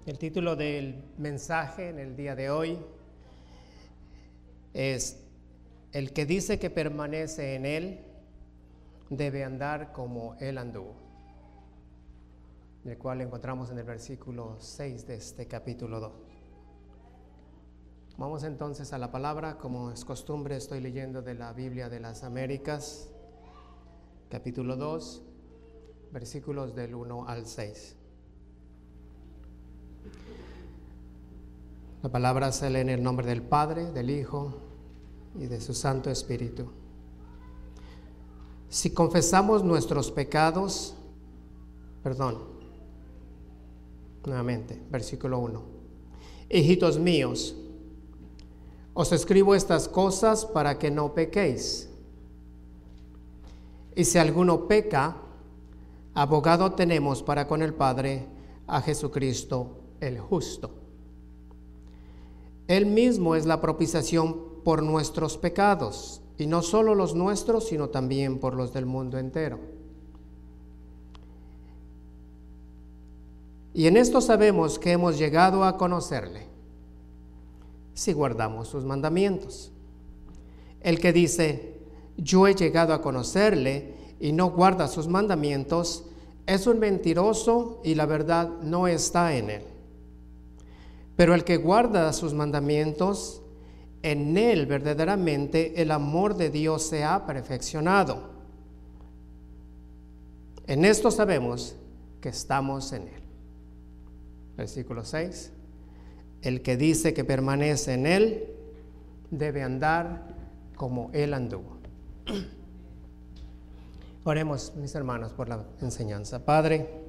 El título del mensaje en el día de hoy es: el que dice que permanece en él debe andar como él anduvo, el cual encontramos en el versículo 6 de este capítulo 2. Vamos entonces a la palabra. Como es costumbre, estoy leyendo de la Biblia de las Américas, capítulo 2, versículos del 1 al 6. La palabra se lee en el nombre del Padre, del Hijo y de su Santo Espíritu. Si confesamos nuestros pecados, nuevamente, versículo 1. Hijitos míos, os escribo estas cosas para que no pequéis. Y si alguno peca, abogado tenemos para con el Padre, a Jesucristo el justo. Él mismo es la propiciación por nuestros pecados, y no solo los nuestros, sino también por los del mundo entero. Y en esto sabemos que hemos llegado a conocerle, si guardamos sus mandamientos. El que dice, yo he llegado a conocerle, y no guarda sus mandamientos, es un mentiroso y la verdad no está en él. Pero el que guarda sus mandamientos, en él verdaderamente el amor de Dios se ha perfeccionado. En esto sabemos que estamos en él. Versículo 6. El que dice que permanece en él debe andar como él anduvo. Oremos, mis hermanos, por la enseñanza. Padre,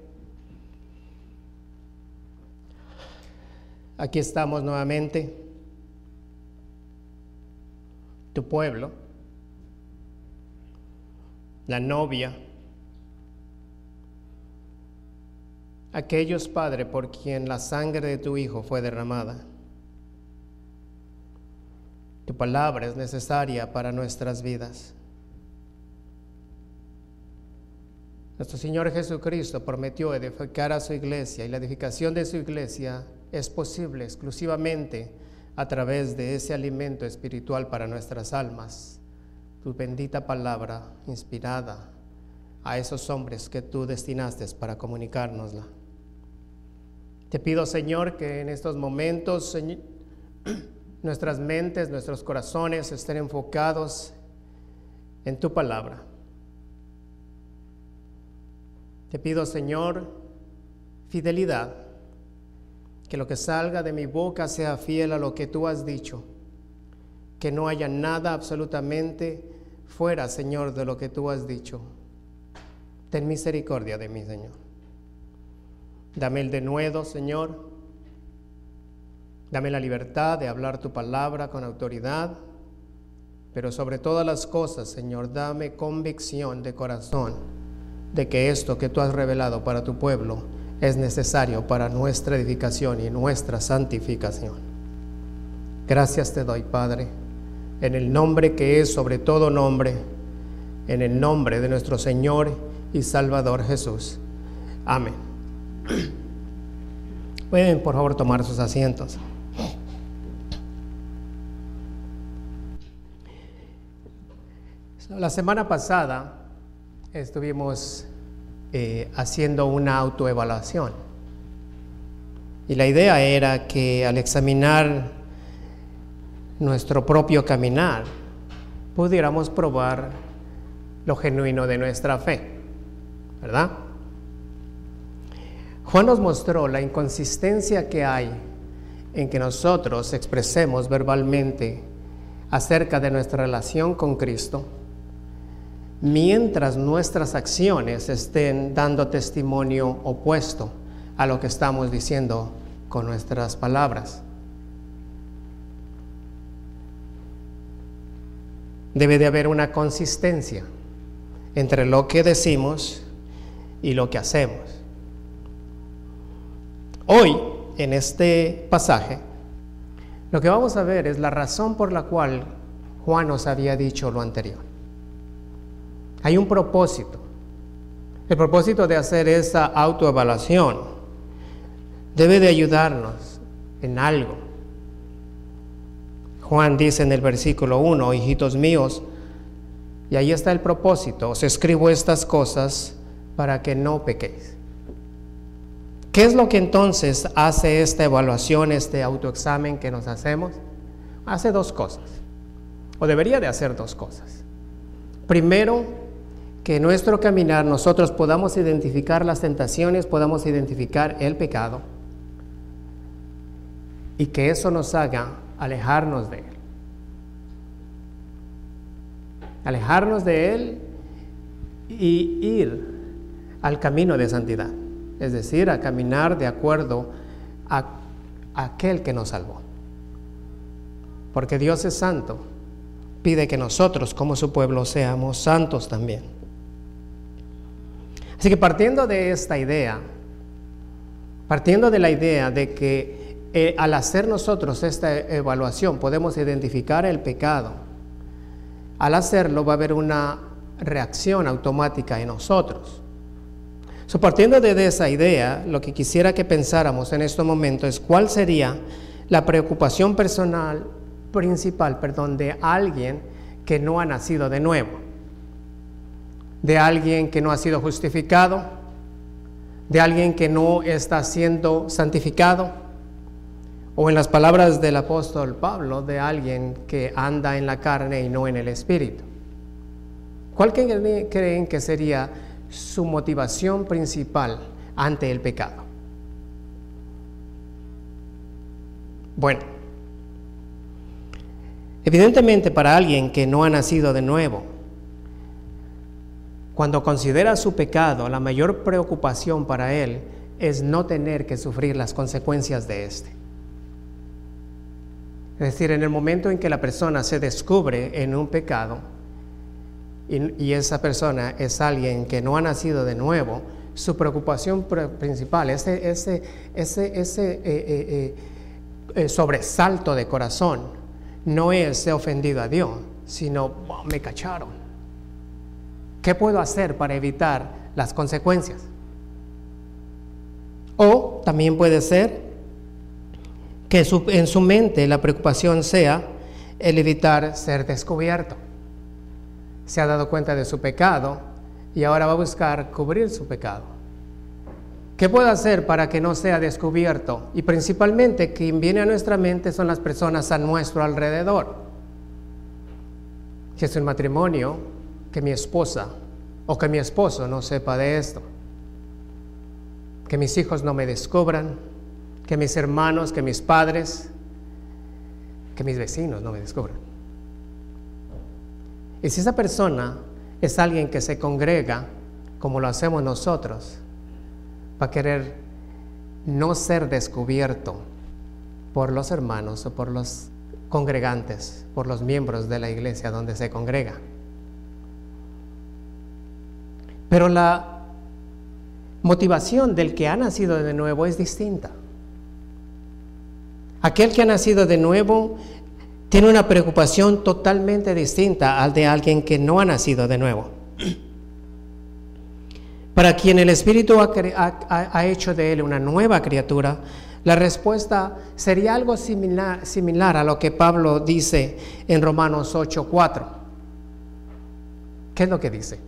aquí estamos nuevamente, tu pueblo, la novia, aquellos, Padre, por quien la sangre de tu Hijo fue derramada. Tu palabra es necesaria para nuestras vidas. Nuestro Señor Jesucristo prometió edificar a su iglesia, y la edificación de su iglesia es posible exclusivamente a través de ese alimento espiritual para nuestras almas, tu bendita palabra inspirada a esos hombres que tú destinaste para comunicárnosla. Te pido, Señor, que en estos momentos, Señor, nuestras mentes, nuestros corazones estén enfocados en tu palabra. Te pido, Señor, fidelidad, que lo que salga de mi boca sea fiel a lo que tú has dicho, que no haya nada absolutamente fuera, Señor, de lo que tú has dicho. Ten misericordia de mí, Señor. Dame el denuedo, Señor. Dame la libertad de hablar tu palabra con autoridad, pero sobre todas las cosas, Señor, dame convicción de corazón de que esto que tú has revelado para tu pueblo es necesario para nuestra edificación y nuestra santificación. Gracias te doy, Padre, en el nombre que es sobre todo nombre, en el nombre de nuestro Señor y Salvador Jesús. Amén. Pueden, por favor, tomar sus asientos. La semana pasada estuvimos haciendo una autoevaluación, y la idea era que al examinar nuestro propio caminar pudiéramos probar lo genuino de nuestra fe, ¿verdad? Juan nos mostró la inconsistencia que hay en que nosotros expresemos verbalmente acerca de nuestra relación con Cristo, mientras nuestras acciones estén dando testimonio opuesto a lo que estamos diciendo con nuestras palabras. Debe de haber una consistencia entre lo que decimos y lo que hacemos. Hoy, en este pasaje, lo que vamos a ver es la razón por la cual Juan nos había dicho lo anterior. Hay un propósito. El propósito de hacer esa autoevaluación debe de ayudarnos en algo. Juan dice en el versículo 1, hijitos míos, y ahí está el propósito, os escribo estas cosas para que no pequéis. ¿Qué es lo que entonces hace esta evaluación, este autoexamen que nos hacemos? Hace dos cosas, o debería de hacer dos cosas. Primero, que en nuestro caminar nosotros podamos identificar las tentaciones, podamos identificar el pecado, y que eso nos haga alejarnos de él. Alejarnos de él y ir al camino de santidad, es decir, a caminar de acuerdo a aquel que nos salvó. Porque Dios es santo, pide que nosotros como su pueblo seamos santos también. Así que partiendo de esta idea, partiendo de la idea de que al hacer nosotros esta evaluación podemos identificar el pecado, al hacerlo va a haber una reacción automática en nosotros. Partiendo de esa idea, lo que quisiera que pensáramos en este momento es cuál sería la preocupación principal de alguien que no ha nacido de nuevo, de alguien que no ha sido justificado, de alguien que no está siendo santificado, o en las palabras del apóstol Pablo, de alguien que anda en la carne y no en el espíritu. ¿Cuál creen que sería su motivación principal ante el pecado? Bueno, evidentemente para alguien que no ha nacido de nuevo, cuando considera su pecado, la mayor preocupación para él es no tener que sufrir las consecuencias de este. Es decir, en el momento en que la persona se descubre en un pecado y esa persona es alguien que no ha nacido de nuevo, su preocupación principal, ese sobresalto de corazón, no es ser ofendido a Dios, sino me cacharon. ¿Qué puedo hacer para evitar las consecuencias? O también puede ser que en su mente la preocupación sea el evitar ser descubierto. Se ha dado cuenta de su pecado y ahora va a buscar cubrir su pecado. ¿Qué puedo hacer para que no sea descubierto? Y principalmente quien viene a nuestra mente son las personas a nuestro alrededor. Si es un matrimonio, que mi esposa o que mi esposo no sepa de esto. Que mis hijos no me descubran. Que mis hermanos, que mis padres, que mis vecinos no me descubran. Y si esa persona es alguien que se congrega, como lo hacemos nosotros, va a querer no ser descubierto por los hermanos o por los congregantes, por los miembros de la iglesia donde se congrega. Pero la motivación del que ha nacido de nuevo es distinta. Aquel que ha nacido de nuevo tiene una preocupación totalmente distinta al de alguien que no ha nacido de nuevo. Para quien el Espíritu ha hecho de él una nueva criatura, la respuesta sería algo similar a lo que Pablo dice en Romanos 8:4. ¿Qué es lo que dice?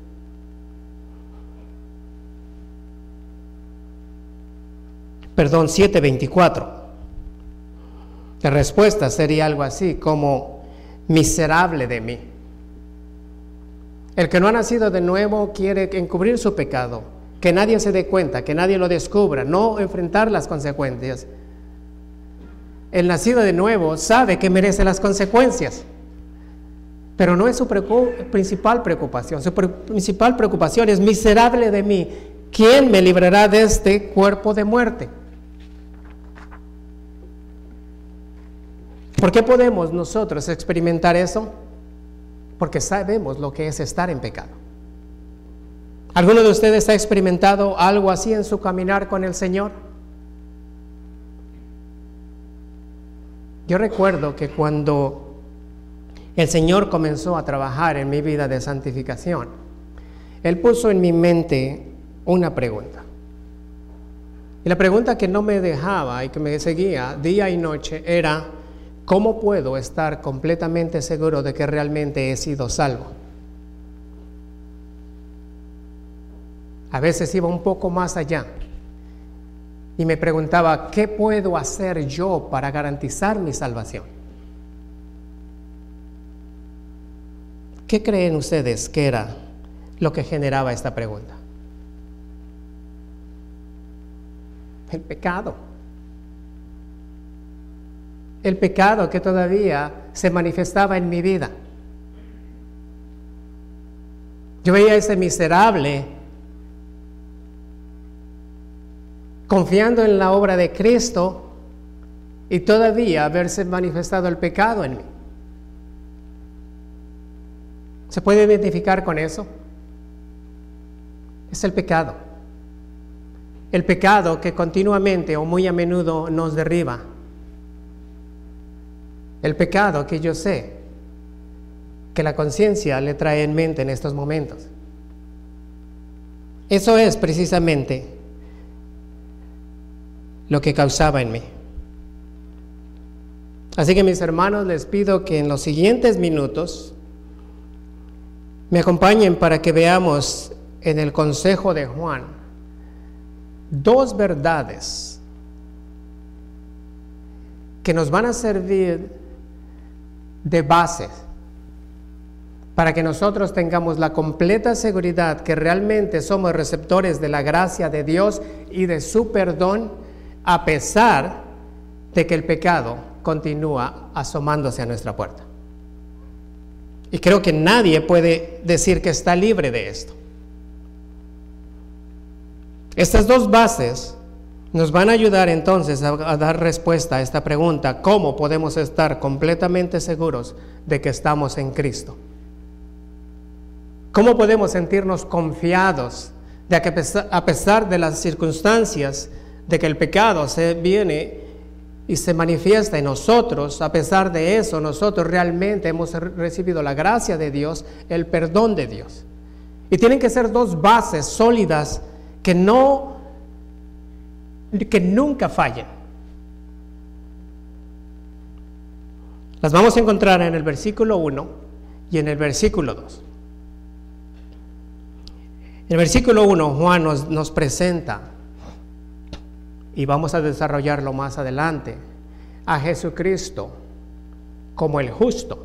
Perdón, 7:24. La respuesta sería algo así como: miserable de mí. El que no ha nacido de nuevo quiere encubrir su pecado, que nadie se dé cuenta, que nadie lo descubra, no enfrentar las consecuencias. El nacido de nuevo sabe que merece las consecuencias, pero no es su principal preocupación. Su principal preocupación es: miserable de mí, ¿quién me librará de este cuerpo de muerte? ¿Por qué podemos nosotros experimentar eso? Porque sabemos lo que es estar en pecado. ¿Alguno de ustedes ha experimentado algo así en su caminar con el Señor? Yo recuerdo que cuando el Señor comenzó a trabajar en mi vida de santificación, Él puso en mi mente una pregunta. Y la pregunta que no me dejaba y que me seguía día y noche era: ¿cómo puedo estar completamente seguro de que realmente he sido salvo? A veces iba un poco más allá y me preguntaba: ¿qué puedo hacer yo para garantizar mi salvación? ¿Qué creen ustedes que era lo que generaba esta pregunta? El pecado. El pecado que todavía se manifestaba en mi vida. Yo veía a ese miserable confiando en la obra de Cristo y todavía haberse manifestado el pecado en mí. ¿Se puede identificar con eso? Es el pecado. El pecado que continuamente o muy a menudo nos derriba. El pecado que yo sé que la conciencia le trae en mente en estos momentos. Eso es precisamente lo que causaba en mí. Así que, mis hermanos, les pido que en los siguientes minutos me acompañen para que veamos en el consejo de Juan dos verdades que nos van a servir de base para que nosotros tengamos la completa seguridad que realmente somos receptores de la gracia de Dios y de su perdón, a pesar de que el pecado continúa asomándose a nuestra puerta. Y creo que nadie puede decir que está libre de esto. Estas dos bases nos van a ayudar entonces a dar respuesta a esta pregunta: ¿cómo podemos estar completamente seguros de que estamos en Cristo? ¿Cómo podemos sentirnos confiados de que a pesar de las circunstancias, de que el pecado se viene y se manifiesta en nosotros, a pesar de eso, nosotros realmente hemos recibido la gracia de Dios, el perdón de Dios? Y tienen que ser dos bases sólidas que nunca fallen. Las vamos a encontrar en el versículo 1 y en el versículo 2. En el versículo 1, Juan nos presenta, y vamos a desarrollarlo más adelante, a Jesucristo como el justo,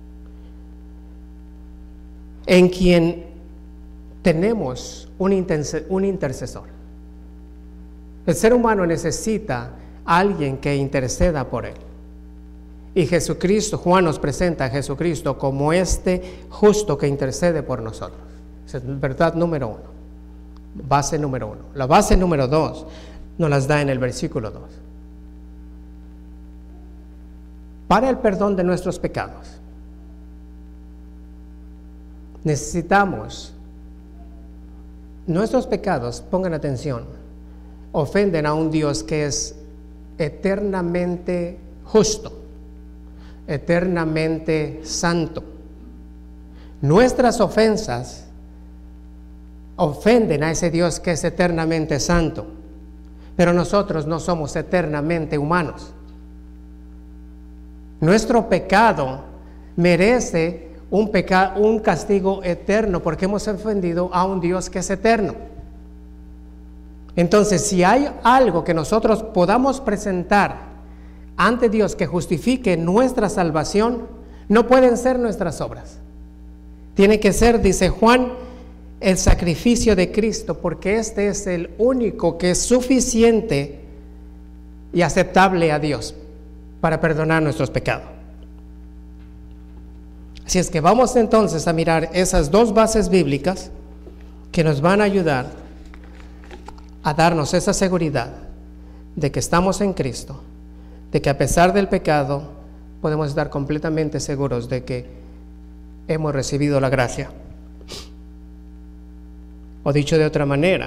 en quien tenemos un intercesor. El ser humano necesita a alguien que interceda por él. Y Jesucristo, Juan nos presenta a Jesucristo como este justo que intercede por nosotros. Esa es verdad número 1, base número 1. La base número 2 nos las da en el versículo 2. Para el perdón de nuestros pecados, necesitamos, nuestros pecados, pongan atención, ofenden a un Dios que es eternamente justo, eternamente santo. Nuestras ofensas ofenden a ese Dios que es eternamente santo, pero nosotros no somos eternamente humanos. Nuestro pecado merece un castigo eterno porque hemos ofendido a un Dios que es eterno. Entonces, si hay algo que nosotros podamos presentar ante Dios que justifique nuestra salvación, no pueden ser nuestras obras. Tiene que ser, dice Juan, el sacrificio de Cristo, porque este es el único que es suficiente y aceptable a Dios para perdonar nuestros pecados. Así es que vamos entonces a mirar esas dos bases bíblicas que nos van a ayudar a darnos esa seguridad de que estamos en Cristo, de que a pesar del pecado podemos estar completamente seguros de que hemos recibido la gracia. O dicho de otra manera,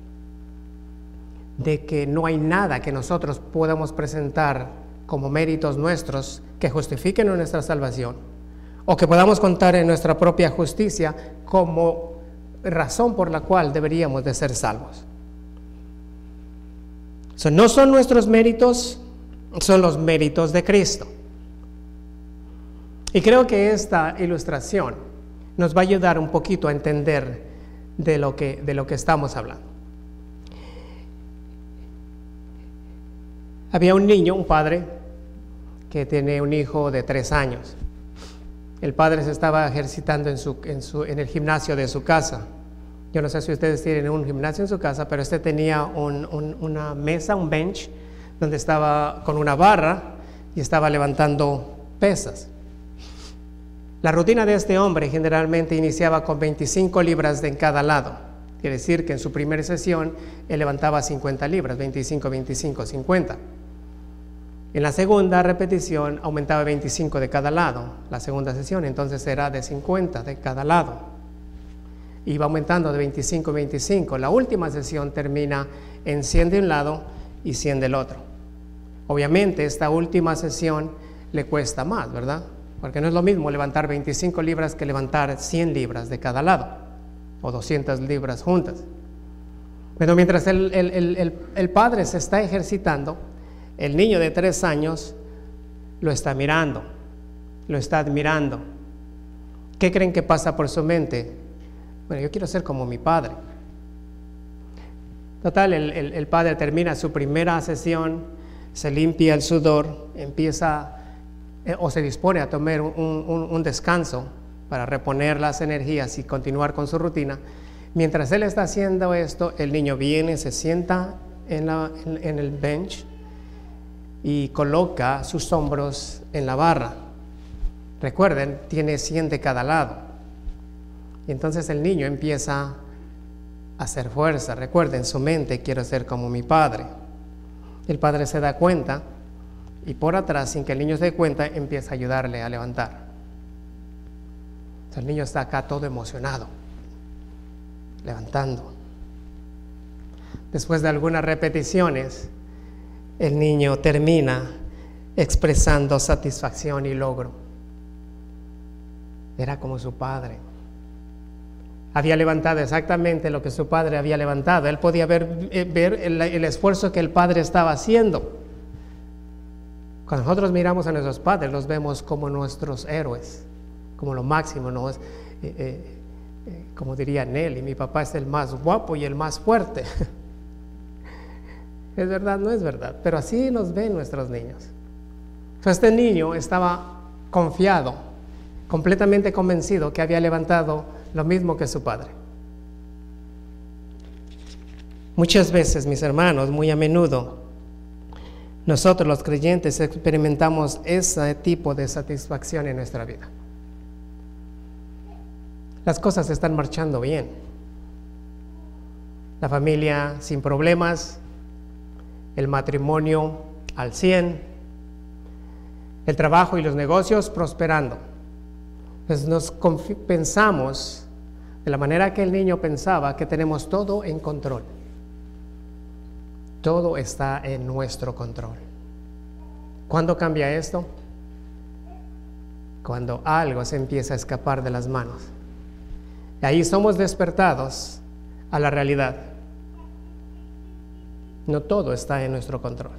de que no hay nada que nosotros podamos presentar como méritos nuestros que justifiquen nuestra salvación, o que podamos contar en nuestra propia justicia como razón por la cual deberíamos de ser salvos. No son nuestros méritos, son los méritos de Cristo. Y creo que esta ilustración nos va a ayudar un poquito a entender de lo que estamos hablando. Había un niño, un padre, que tiene un hijo de 3 años. El padre se estaba ejercitando en el gimnasio de su casa. Yo no sé si ustedes tienen un gimnasio en su casa, pero este tenía una mesa, un bench, donde estaba con una barra y estaba levantando pesas. La rutina de este hombre generalmente iniciaba con 25 libras en cada lado. Quiere decir que en su primera sesión él levantaba 50 libras, 25, 25, 50. En la segunda repetición aumentaba 25 de cada lado. La segunda sesión entonces era de 50 de cada lado. Iba aumentando de 25 a 25. La última sesión termina en 100 de un lado y 100 del otro. Obviamente esta última sesión le cuesta más, ¿verdad? Porque no es lo mismo levantar 25 libras que levantar 100 libras de cada lado o 200 libras juntas. Pero mientras el padre se está ejercitando, el niño de 3 años lo está mirando, lo está admirando. ¿Qué creen que pasa por su mente? Bueno, yo quiero ser como mi padre. Total, el padre termina su primera sesión, se limpia el sudor, empieza o se dispone a tomar un descanso para reponer las energías y continuar con su rutina. Mientras él está haciendo esto, el niño viene, se sienta en el bench y coloca sus hombros en la barra. Recuerden, tiene 100 de cada lado. Y entonces el niño empieza a hacer fuerza. Recuerden, su mente, quiero ser como mi padre. El padre se da cuenta y por atrás, sin que el niño se dé cuenta, empieza a ayudarle a levantar. Entonces el niño está acá todo emocionado, levantando. Después de algunas repeticiones, el niño termina expresando satisfacción y logro. Era como su padre. Había levantado exactamente lo que su padre había levantado. Él podía ver el esfuerzo que el padre estaba haciendo. Cuando nosotros miramos a nuestros padres, los vemos como nuestros héroes, como lo máximo, ¿no? Como diría Nelly, mi papá es el más guapo y el más fuerte. ¿Es verdad? No es verdad, pero así nos ven nuestros niños. Entonces este niño estaba confiado, completamente convencido que había levantado lo mismo que su padre. Muchas veces, mis hermanos, muy a menudo, nosotros los creyentes experimentamos ese tipo de satisfacción en nuestra vida. Las cosas están marchando bien. La familia sin problemas, el matrimonio al 100, el trabajo y los negocios prosperando. Entonces pensamos de la manera que el niño pensaba, que tenemos todo en control. Todo está en nuestro control. ¿Cuándo cambia esto? Cuando algo se empieza a escapar de las manos. Y ahí somos despertados a la realidad. No todo está en nuestro control.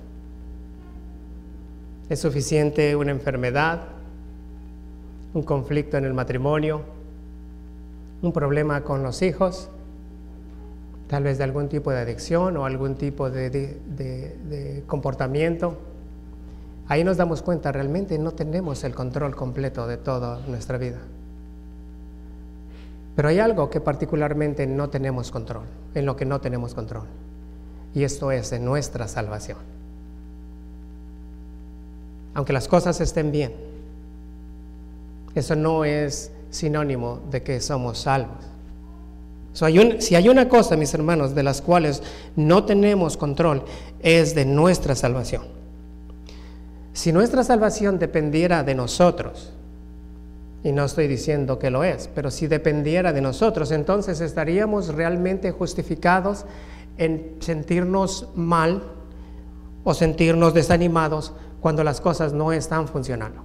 Es suficiente una enfermedad, un conflicto en el matrimonio, un problema con los hijos, tal vez de algún tipo de adicción o algún tipo de comportamiento. Ahí nos damos cuenta, realmente no tenemos el control completo de toda nuestra vida. Pero hay algo que particularmente no tenemos control, en lo que no tenemos control. Y esto es en nuestra salvación. Aunque las cosas estén bien, eso no es sinónimo de que somos salvos. Si hay una cosa, mis hermanos, de las cuales no tenemos control, es de nuestra salvación. Si nuestra salvación dependiera de nosotros, y no estoy diciendo que lo es, pero si dependiera de nosotros, entonces estaríamos realmente justificados en sentirnos mal o sentirnos desanimados cuando las cosas no están funcionando.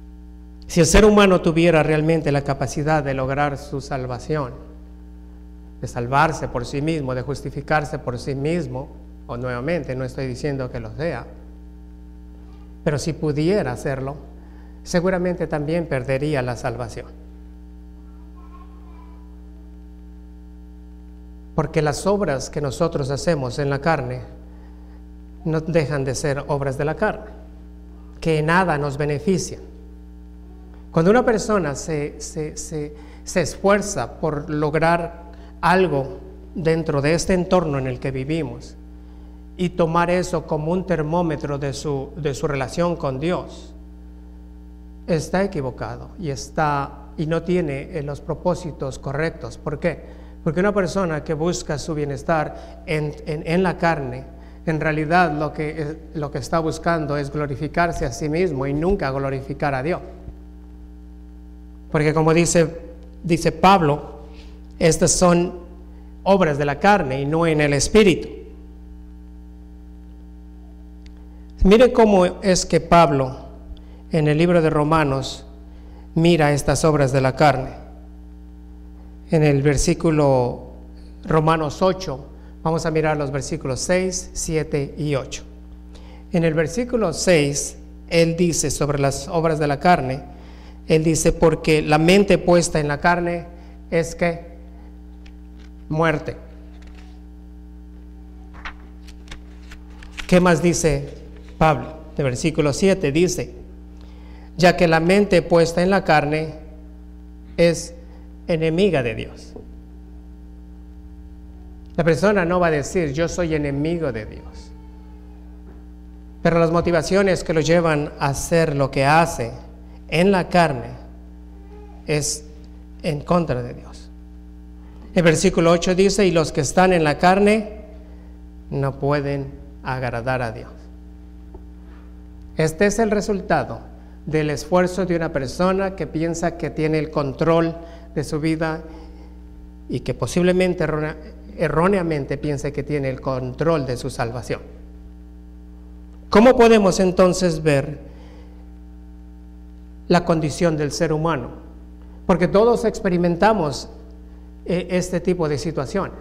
Si el ser humano tuviera realmente la capacidad de lograr su salvación, de salvarse por sí mismo, de justificarse por sí mismo, o nuevamente, no estoy diciendo que lo sea, pero si pudiera hacerlo, seguramente también perdería la salvación. Porque las obras que nosotros hacemos en la carne no dejan de ser obras de la carne, que en nada nos benefician. Cuando una persona se esfuerza por lograr algo dentro de este entorno en el que vivimos y tomar eso como un termómetro de su relación con Dios, está equivocado y no tiene los propósitos correctos. ¿Por qué? Porque una persona que busca su bienestar en la carne, en realidad lo que está buscando es glorificarse a sí mismo y nunca glorificar a Dios. Porque como dice Pablo, estas son obras de la carne y no en el espíritu. Mire cómo es que Pablo en el libro de Romanos mira estas obras de la carne. En el versículo Romanos 8, vamos a mirar los versículos 6, 7 y 8. En el versículo 6, él dice sobre las obras de la carne, él dice, porque la mente puesta en la carne es que muerte. ¿Qué más dice Pablo? De versículo 7 dice, ya que la mente puesta en la carne es enemiga de Dios. La persona no va a decir yo soy enemigo de Dios, pero las motivaciones que lo llevan a hacer lo que hace en la carne es en contra de Dios. El versículo 8 dice, y los que están en la carne no pueden agradar a Dios. Este es el resultado del esfuerzo de una persona que piensa que tiene el control de su vida y que posiblemente erróneamente piense que tiene el control de su salvación. ¿Cómo podemos entonces ver la condición del ser humano? Porque todos experimentamos este tipo de situaciones.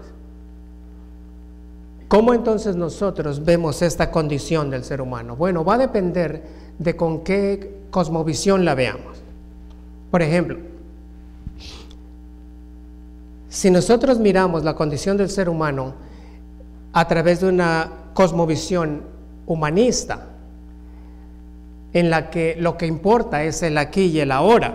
¿Cómo entonces nosotros vemos esta condición del ser humano? Bueno, va a depender de con qué cosmovisión la veamos. Por ejemplo, si nosotros miramos la condición del ser humano a través de una cosmovisión humanista, en la que lo que importa es el aquí y el ahora,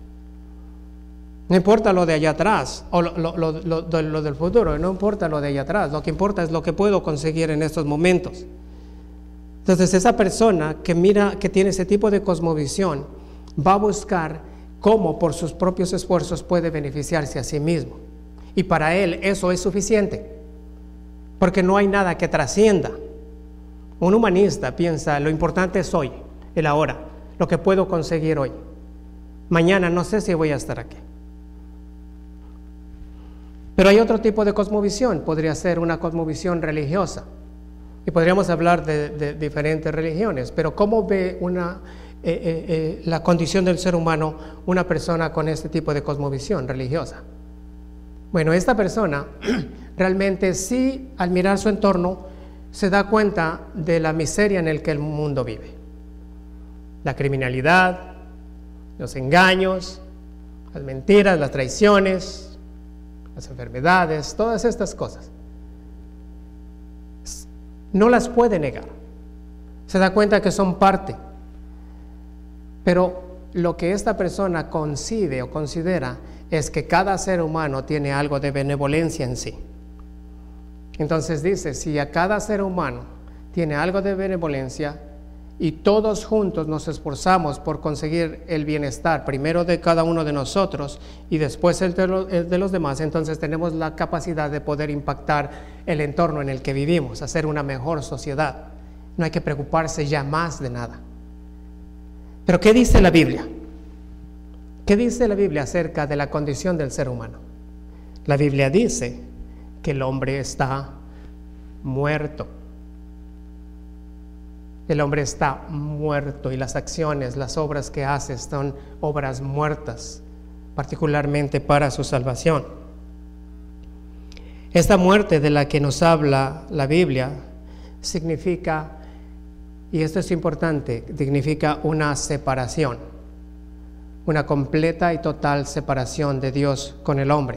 no importa lo de allá atrás o lo del futuro, no importa lo de allá atrás, lo que importa es lo que puedo conseguir en estos momentos. Entonces esa persona que tiene ese tipo de cosmovisión va a buscar cómo por sus propios esfuerzos puede beneficiarse a sí mismo. Y para él eso es suficiente, porque no hay nada que trascienda. Un humanista piensa, lo importante es hoy, el ahora, lo que puedo conseguir hoy. Mañana no sé si voy a estar aquí. Pero hay otro tipo de cosmovisión, podría ser una cosmovisión religiosa. Y podríamos hablar de diferentes religiones, pero ¿cómo ve la condición del ser humano una persona con este tipo de cosmovisión religiosa? Bueno, esta persona realmente sí, al mirar su entorno, se da cuenta de la miseria en la que el mundo vive. La criminalidad, los engaños, las mentiras, las traiciones, las enfermedades, todas estas cosas. No las puede negar. Se da cuenta que son parte. Pero lo que esta persona concibe o considera es que cada ser humano tiene algo de benevolencia en sí. Entonces dice, si a cada ser humano tiene algo de benevolencia y todos juntos nos esforzamos por conseguir el bienestar, primero de cada uno de nosotros y después el de los demás, entonces tenemos la capacidad de poder impactar el entorno en el que vivimos, hacer una mejor sociedad. No hay que preocuparse ya más de nada. Pero ¿qué dice la Biblia? ¿Qué dice la Biblia acerca de la condición del ser humano? La Biblia dice que el hombre está muerto. El hombre está muerto y las acciones, las obras que hace son obras muertas, particularmente para su salvación. Esta muerte de la que nos habla la Biblia significa, y esto es importante, significa una separación, una completa y total separación de Dios con el hombre.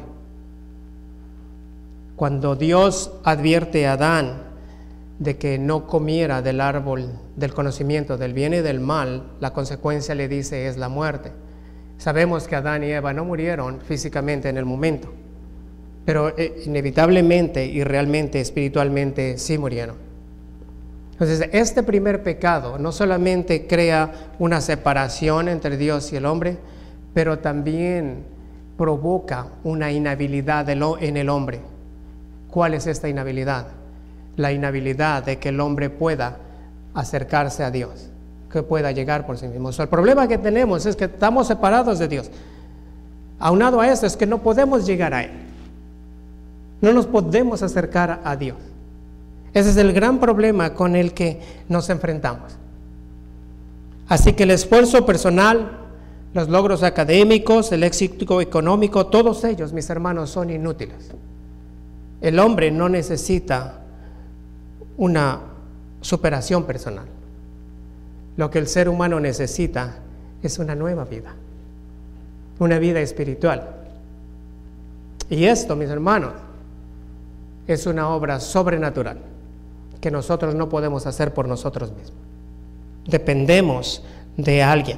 Cuando Dios advierte a Adán de que no comiera del árbol del conocimiento del bien y del mal, la consecuencia, le dice, es la muerte. Sabemos que Adán y Eva no murieron físicamente en el momento, pero inevitablemente y realmente espiritualmente sí murieron. Entonces, este primer pecado no solamente crea una separación entre Dios y el hombre, pero también provoca una inhabilidad en el hombre. ¿Cuál es esta inhabilidad? La inhabilidad de que el hombre pueda acercarse a Dios, que pueda llegar por sí mismo. El problema que tenemos es que estamos separados de Dios. Aunado a esto es que no podemos llegar a Él. No nos podemos acercar a Dios. Ese es el gran problema con el que nos enfrentamos. Así que el esfuerzo personal, los logros académicos, el éxito económico, todos ellos, mis hermanos, son inútiles. El hombre no necesita una superación personal. Lo que el ser humano necesita es una nueva vida, una vida espiritual. Y esto, mis hermanos, es una obra sobrenatural que nosotros no podemos hacer por nosotros mismos. Dependemos de alguien.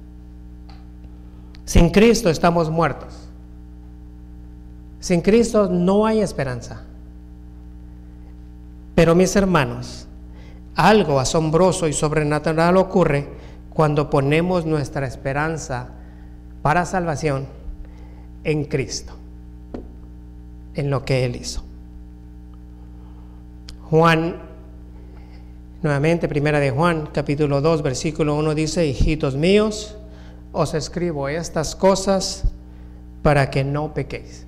Sin Cristo estamos muertos. Sin Cristo no hay esperanza. Pero, mis hermanos, algo asombroso y sobrenatural ocurre cuando ponemos nuestra esperanza para salvación en Cristo, en lo que Él hizo. Juan, nuevamente, primera de Juan, capítulo 2, versículo 1 dice: hijitos míos, os escribo estas cosas para que no pequéis.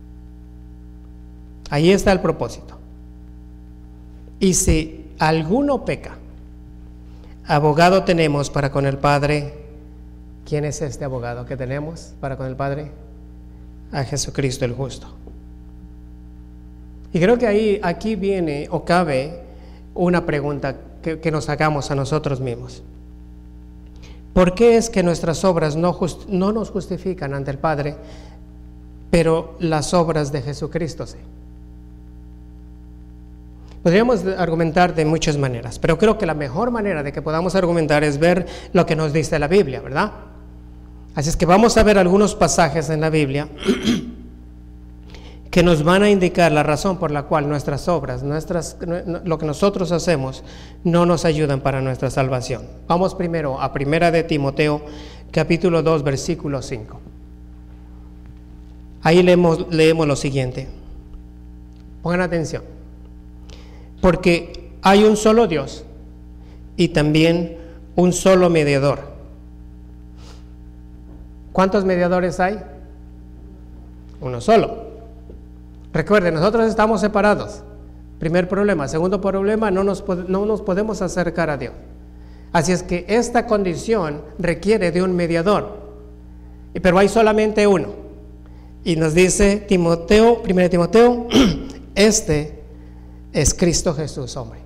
Ahí está el propósito. Y si alguno peca, abogado tenemos para con el Padre. ¿Quién es este abogado que tenemos para con el Padre? A Jesucristo el justo. Y creo que aquí viene o cabe una pregunta que nos hagamos a nosotros mismos. ¿Por qué es que nuestras obras no nos justifican ante el Padre, pero las obras de Jesucristo sí? Podríamos argumentar de muchas maneras, pero creo que la mejor manera de que podamos argumentar es ver lo que nos dice la Biblia, ¿verdad? Así es que vamos a ver algunos pasajes en la Biblia que nos van a indicar la razón por la cual nuestras obras, lo que nosotros hacemos, no nos ayudan para nuestra salvación. Vamos primero a Primera de Timoteo, capítulo 2, versículo 5. Ahí leemos lo siguiente. Pongan atención. Porque hay un solo Dios y también un solo mediador. ¿Cuántos mediadores hay? Uno solo. Recuerden, nosotros estamos separados. Primer problema. Segundo problema, no nos podemos acercar a Dios. Así es que esta condición requiere de un mediador. Pero hay solamente uno. Y nos dice Timoteo, 1 Timoteo, este es Cristo Jesús, hombre.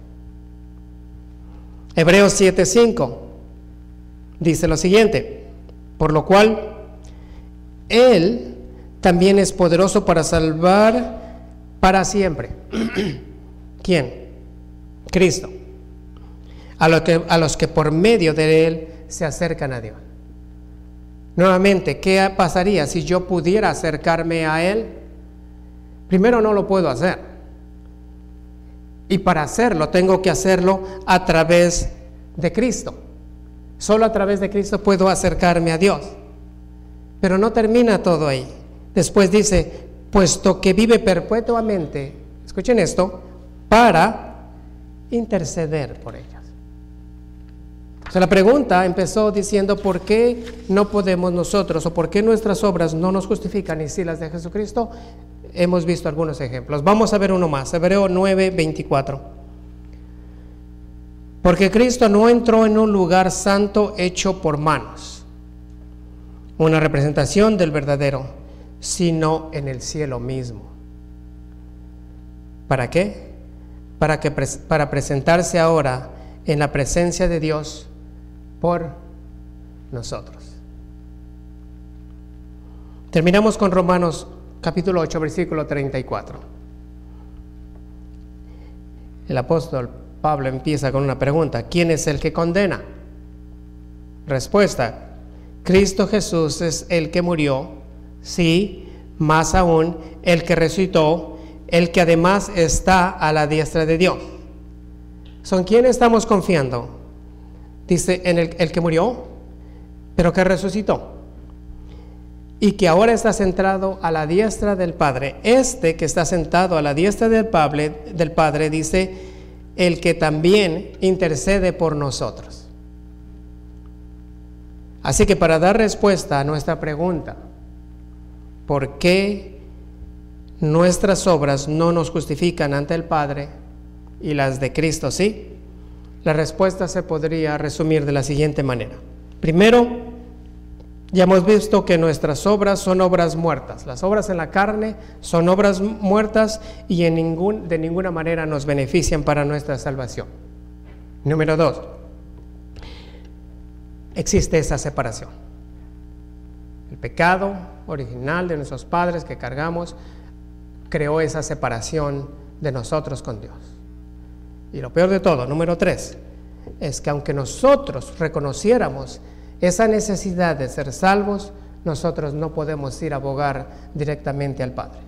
Hebreos 7:5 dice lo siguiente: por lo cual Él también es poderoso para salvar para siempre. ¿Quién? Cristo. A los que por medio de Él se acercan a Dios. Nuevamente, ¿qué pasaría si yo pudiera acercarme a Él? Primero, no lo puedo hacer. Y para hacerlo, tengo que hacerlo a través de Cristo. Solo a través de Cristo puedo acercarme a Dios. Pero no termina todo ahí. Después dice: puesto que vive perpetuamente, escuchen esto, para interceder por ellos. O sea, la pregunta empezó diciendo: ¿por qué no podemos nosotros, o por qué nuestras obras no nos justifican, y si las de Jesucristo? Hemos visto algunos ejemplos. Vamos a ver uno más, Hebreo 9:24. Porque Cristo no entró en un lugar santo hecho por manos, una representación del verdadero, sino en el cielo mismo. ¿Para qué? Para presentarse ahora en la presencia de Dios por nosotros. Terminamos con Romanos capítulo 8, versículo 34. El apóstol Pablo empieza con una pregunta: ¿quién es el que condena? Respuesta: Cristo Jesús es el que murió, sí, más aún el que resucitó, el que además está a la diestra de Dios. ¿Son quién estamos confiando? Dice en el que murió, pero que resucitó, y que ahora está sentado a la diestra del Padre. Este que está sentado a la diestra del Padre, dice, el que también intercede por nosotros. Así que para dar respuesta a nuestra pregunta, ¿por qué nuestras obras no nos justifican ante el Padre y las de Cristo sí? La respuesta se podría resumir de la siguiente manera. Primero, ya hemos visto que nuestras obras son obras muertas. Las obras en la carne son obras muertas y de ninguna manera nos benefician para nuestra salvación. Número 2, existe esa separación. El pecado original de nuestros padres que cargamos creó esa separación de nosotros con Dios. Y lo peor de todo, número 3, es que aunque nosotros reconociéramos esa necesidad de ser salvos, nosotros no podemos ir a abogar directamente al Padre.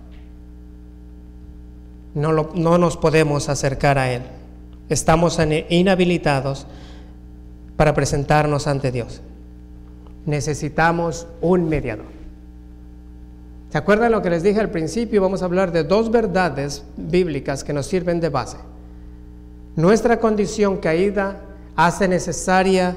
No nos podemos acercar a Él. Estamos inhabilitados para presentarnos ante Dios. Necesitamos un mediador. ¿Se acuerdan lo que les dije al principio? Vamos a hablar de 2 verdades bíblicas que nos sirven de base. Nuestra condición caída hace necesario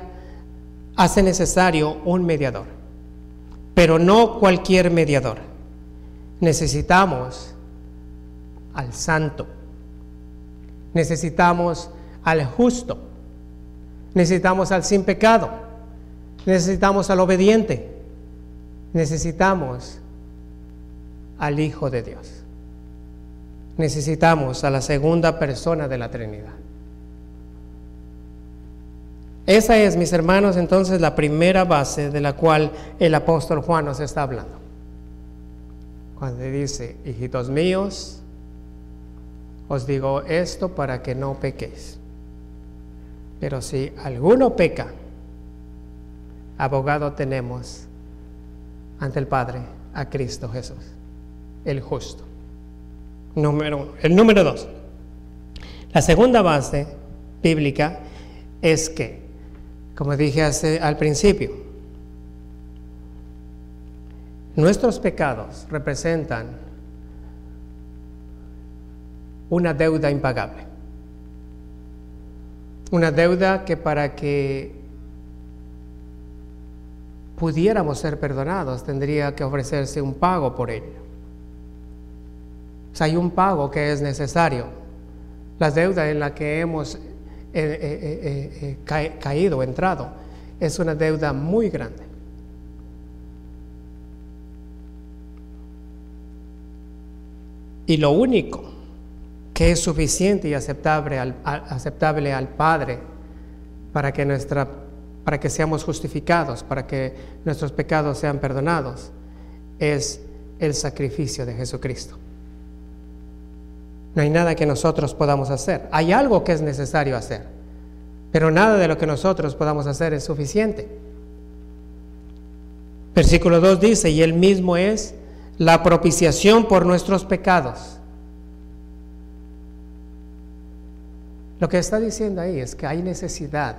un mediador, pero no cualquier mediador. Necesitamos al santo, necesitamos al justo, necesitamos al sin pecado, necesitamos al obediente, necesitamos al Hijo de Dios, necesitamos a la segunda persona de la Trinidad. Esa es, mis hermanos, entonces la primera base de la cual el apóstol Juan nos está hablando. Cuando dice, hijitos míos, os digo esto para que no pequéis. Pero si alguno peca, abogado tenemos ante el Padre, a Cristo Jesús, el justo. Número 1. El número 2. La segunda base bíblica es que, como dije al principio, nuestros pecados representan una deuda impagable. Una deuda que para que pudiéramos ser perdonados tendría que ofrecerse un pago por ello. O sea, hay un pago que es necesario. La deuda en la que hemos caído, entrado, es una deuda muy grande. Y lo único que es suficiente y aceptable al Padre para que seamos justificados, para que nuestros pecados sean perdonados, es el sacrificio de Jesucristo. No hay nada que nosotros podamos hacer. Hay algo que es necesario hacer, pero nada de lo que nosotros podamos hacer es suficiente. Versículo 2 dice, y Él mismo es la propiciación por nuestros pecados. Lo que está diciendo ahí es que hay necesidad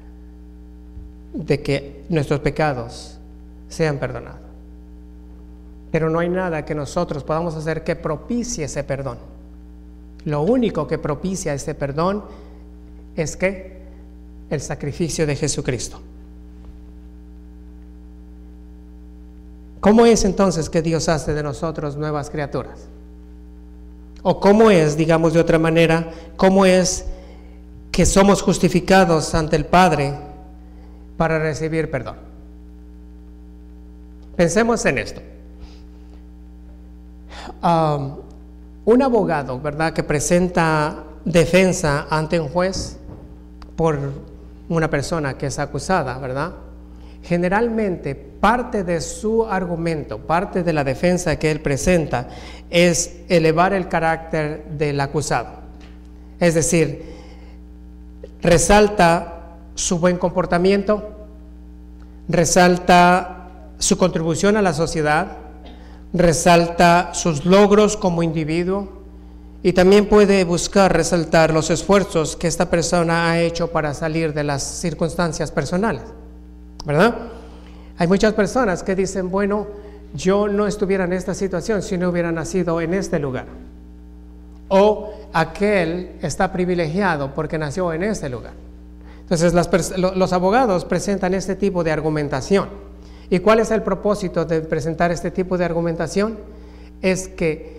de que nuestros pecados sean perdonados. Pero no hay nada que nosotros podamos hacer que propicie ese perdón. Lo único que propicia ese perdón es que el sacrificio de Jesucristo. ¿Cómo es entonces que Dios hace de nosotros nuevas criaturas? ¿O cómo es, digamos de otra manera, cómo es que somos justificados ante el Padre para recibir perdón? Pensemos en esto. un abogado, ¿verdad?, que presenta defensa ante un juez por una persona que es acusada, ¿verdad?, generalmente parte de su argumento, parte de la defensa que él presenta es elevar el carácter del acusado. Es decir, resalta su buen comportamiento, resalta su contribución a la sociedad, resalta sus logros como individuo y también puede buscar resaltar los esfuerzos que esta persona ha hecho para salir de las circunstancias personales, ¿verdad? Hay muchas personas que dicen, bueno, yo no estuviera en esta situación si no hubiera nacido en este lugar. O aquel está privilegiado porque nació en este lugar. Entonces los abogados presentan este tipo de argumentación. ¿Y cuál es el propósito de presentar este tipo de argumentación? Es que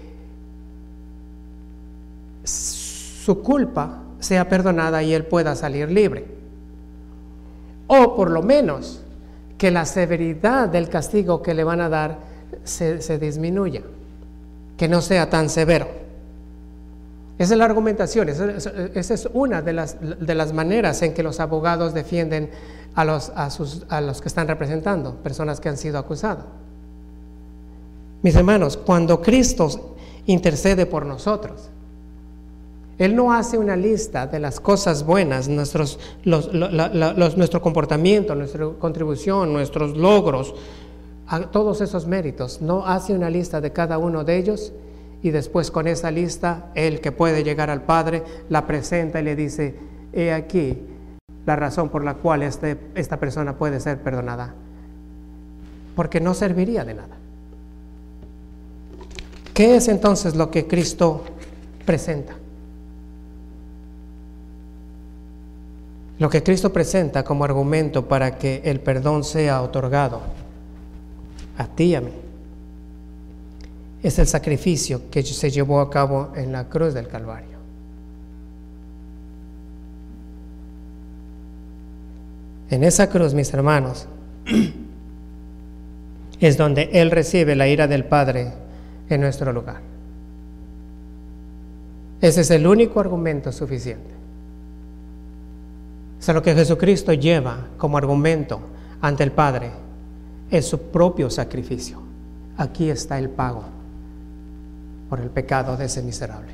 su culpa sea perdonada y él pueda salir libre. O por lo menos que la severidad del castigo que le van a dar se disminuya, que no sea tan severo. Esa es la argumentación, esa es una de las maneras en que los abogados defienden a los que están representando, personas que han sido acusadas. Mis hermanos, cuando Cristo intercede por nosotros, Él no hace una lista de las cosas buenas, nuestro comportamiento, nuestra contribución, nuestros logros, todos esos méritos. No hace una lista de cada uno de ellos y después con esa lista, Él que puede llegar al Padre, la presenta y le dice, he aquí la razón por la cual esta persona puede ser perdonada. Porque no serviría de nada. ¿Qué es entonces lo que Cristo presenta? Lo que Cristo presenta como argumento para que el perdón sea otorgado a ti y a mí es el sacrificio que se llevó a cabo en la cruz del Calvario. En esa cruz, mis hermanos, es donde Él recibe la ira del Padre en nuestro lugar. Ese es el único argumento suficiente. O sea, lo que Jesucristo lleva como argumento ante el Padre es su propio sacrificio. Aquí está el pago por el pecado de ese miserable.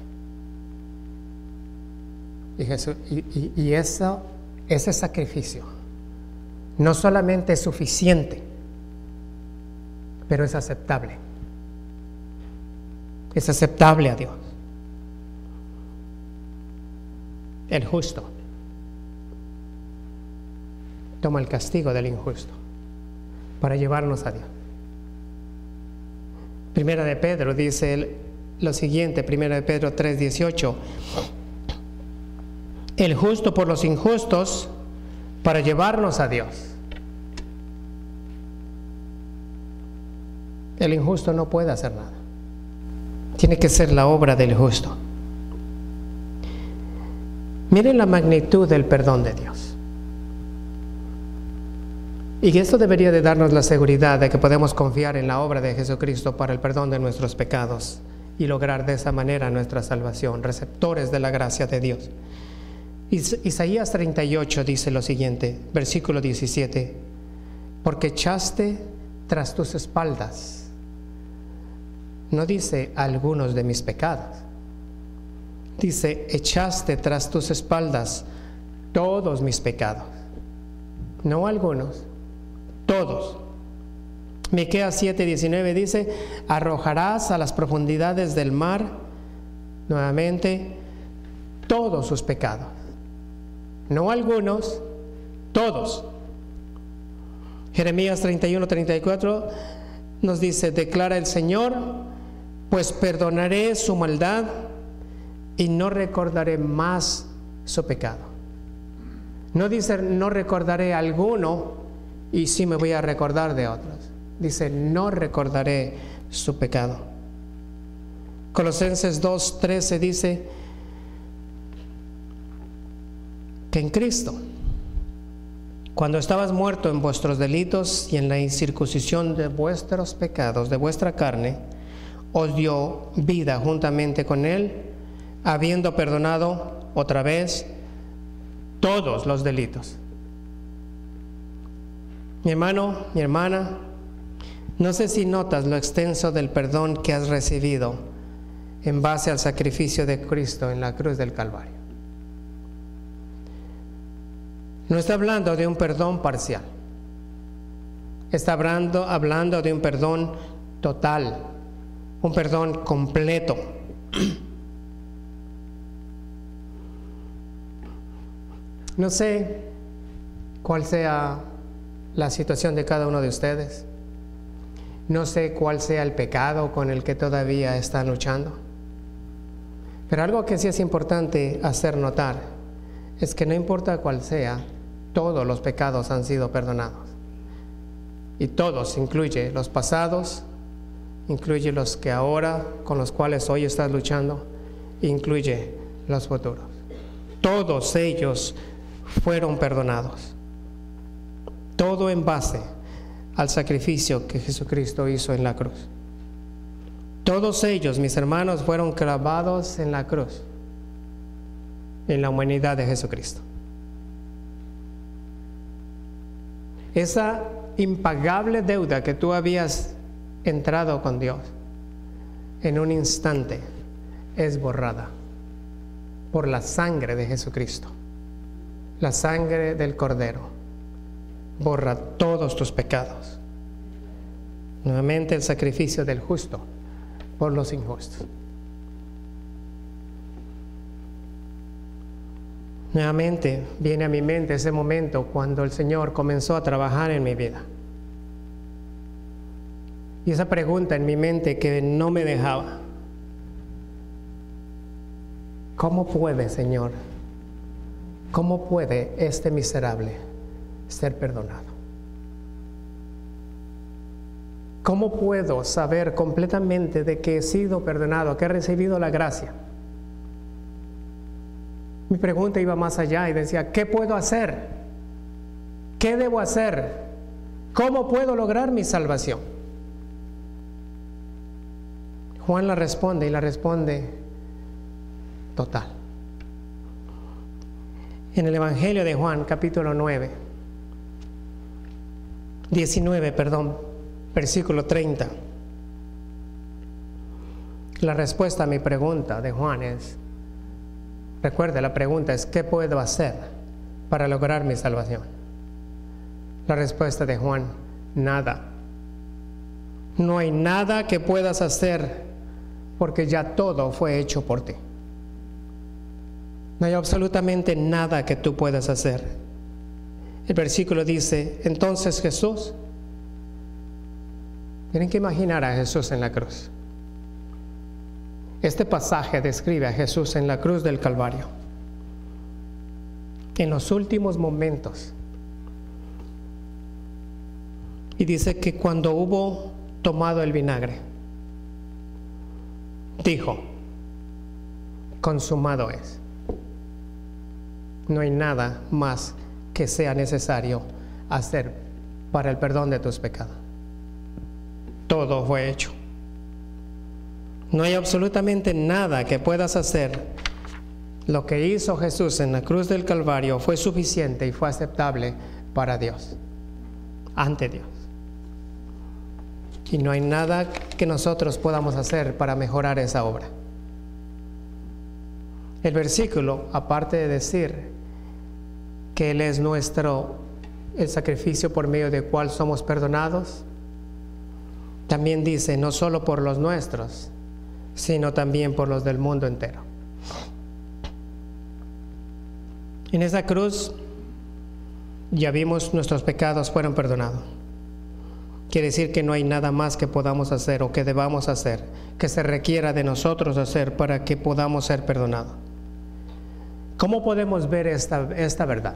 Y ese sacrificio no solamente es suficiente, pero es aceptable. Es aceptable a Dios. El justo toma el castigo del injusto para llevarnos a Dios. Primera de Pedro dice lo siguiente, Primera de Pedro 3:18, el justo por los injustos para llevarnos a Dios. El injusto no puede hacer nada. Tiene que ser la obra del justo. Miren la magnitud del perdón de Dios. Y esto debería de darnos la seguridad de que podemos confiar en la obra de Jesucristo para el perdón de nuestros pecados y lograr de esa manera nuestra salvación, receptores de la gracia de Dios. Isaías 38 dice lo siguiente, versículo 17, porque echaste tras tus espaldas, no dice algunos de mis pecados, dice echaste tras tus espaldas todos mis pecados, no algunos, todos. Miqueas 7:19 dice, arrojarás a las profundidades del mar, nuevamente, todos sus pecados. No algunos, todos. Jeremías 31:34 nos dice, declara el Señor, pues perdonaré su maldad y no recordaré más su pecado. No dice, no recordaré alguno y sí me voy a recordar de otros. Dice, no recordaré su pecado. Colosenses 2:13 dice que en Cristo, cuando estabas muerto en vuestros delitos y en la incircuncisión de vuestros pecados, de vuestra carne, os dio vida juntamente con Él, habiendo perdonado otra vez todos los delitos. Mi hermano, mi hermana, no sé si notas lo extenso del perdón que has recibido en base al sacrificio de Cristo en la cruz del Calvario. No está hablando de un perdón parcial. Está hablando de un perdón total, un perdón completo. No sé cuál sea la situación de cada uno de ustedes. No sé cuál sea el pecado con el que todavía están luchando. Pero algo que sí es importante hacer notar es que no importa cuál sea, todos los pecados han sido perdonados. Y todos, incluye los pasados, incluye los que ahora, con los cuales hoy estás luchando, incluye los futuros. Todos ellos fueron perdonados. Todo en base al sacrificio que Jesucristo hizo en la cruz. Todos ellos, mis hermanos, fueron clavados en la cruz, en la humanidad de Jesucristo. Esa impagable deuda que tú habías entrado con Dios, en un instante es borrada por la sangre de Jesucristo. La sangre del Cordero borra todos tus pecados. Nuevamente el sacrificio del justo por los injustos. Nuevamente viene a mi mente ese momento cuando el Señor comenzó a trabajar en mi vida. Y esa pregunta en mi mente que no me dejaba. ¿Cómo puede, Señor? ¿Cómo puede este miserable ser perdonado? ¿Cómo puedo saber completamente de que he sido perdonado, que he recibido la gracia? Mi pregunta iba más allá y decía, ¿qué puedo hacer? ¿Qué debo hacer? ¿Cómo puedo lograr mi salvación? Juan la responde y la responde total. En el Evangelio de Juan, capítulo 19, versículo 30. La respuesta a mi pregunta de Juan es, recuerde, la pregunta es, ¿qué puedo hacer para lograr mi salvación? La respuesta de Juan, nada. No hay nada que puedas hacer porque ya todo fue hecho por ti. No hay absolutamente nada que tú puedas hacer. El versículo dice, entonces Jesús, tienen que imaginar a Jesús en la cruz. Este pasaje describe a Jesús en la cruz del Calvario. En los últimos momentos. Y dice que cuando hubo tomado el vinagre, dijo, consumado es. No hay nada más que sea necesario hacer para el perdón de tus pecados. Todo fue hecho. No hay absolutamente nada que puedas hacer. Lo que hizo Jesús en la cruz del Calvario fue suficiente y fue aceptable para Dios, ante Dios. Y no hay nada que nosotros podamos hacer para mejorar esa obra. El versículo, aparte de decir que Él es el sacrificio por medio del cual somos perdonados, también dice, no solo por los nuestros, sino también por los del mundo entero. En esa cruz, ya vimos, nuestros pecados fueron perdonados. Quiere decir que no hay nada más que podamos hacer o que debamos hacer, que se requiera de nosotros hacer para que podamos ser perdonados. ¿Cómo podemos ver esta verdad?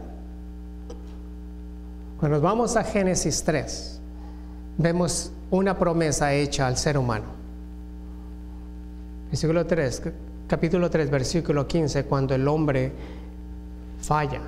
Cuando nos vamos a Génesis 3, vemos una promesa hecha al ser humano. Capítulo 3, versículo 15, cuando el hombre falla,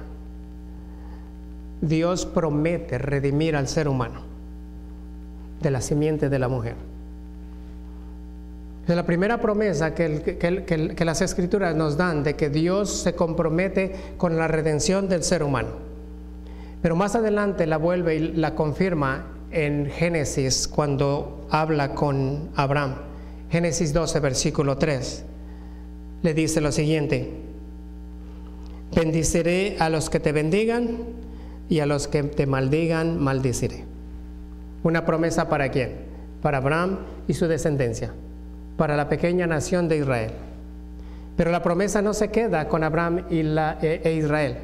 Dios promete redimir al ser humano de la simiente de la mujer. Es la primera promesa que las Escrituras nos dan de que Dios se compromete con la redención del ser humano. Pero más adelante la vuelve y la confirma en Génesis cuando habla con Abraham. Génesis 12, versículo 3. Le dice lo siguiente: bendiciré a los que te bendigan y a los que te maldigan, maldiciré. Una promesa ¿para quién? Para Abraham y su descendencia, para la pequeña nación de Israel. Pero la promesa no se queda con Abraham e Israel.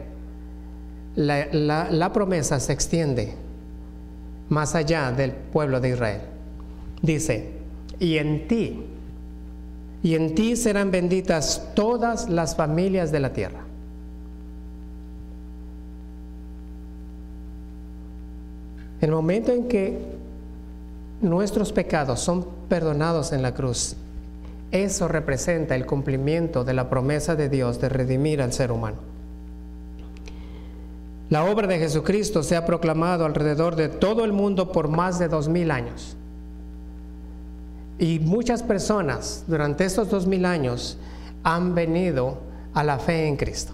La promesa se extiende más allá del pueblo de Israel. Dice: y en ti serán benditas todas las familias de la tierra. En el momento en que nuestros pecados son perdonados en la cruz, eso representa el cumplimiento de la promesa de Dios de redimir al ser humano. La obra de Jesucristo se ha proclamado alrededor de todo el mundo por más de 2000 años. Y muchas personas durante estos 2000 años han venido a la fe en Cristo.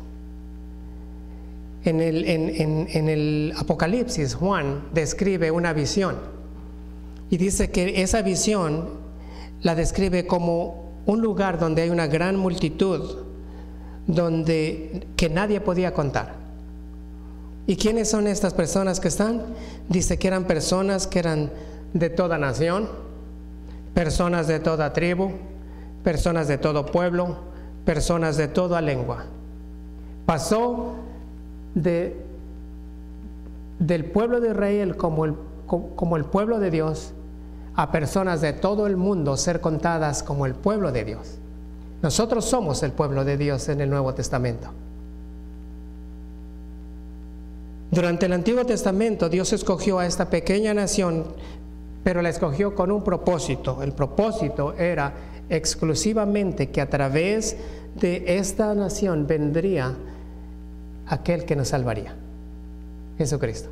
En el Apocalipsis, Juan describe una visión y dice que esa visión la describe como un lugar donde hay una gran multitud, que nadie podía contar. ¿Y quiénes son estas personas que están? Dice que eran personas que eran de toda nación, personas de toda tribu, personas de todo pueblo, personas de toda lengua. Pasó del pueblo de Israel como el pueblo de Dios a personas de todo el mundo ser contadas como el pueblo de Dios. Nosotros somos el pueblo de Dios en el Nuevo Testamento. Durante el Antiguo Testamento Dios escogió a esta pequeña nación, pero la escogió con un propósito. El propósito era exclusivamente que a través de esta nación vendría aquel que nos salvaría, Jesucristo.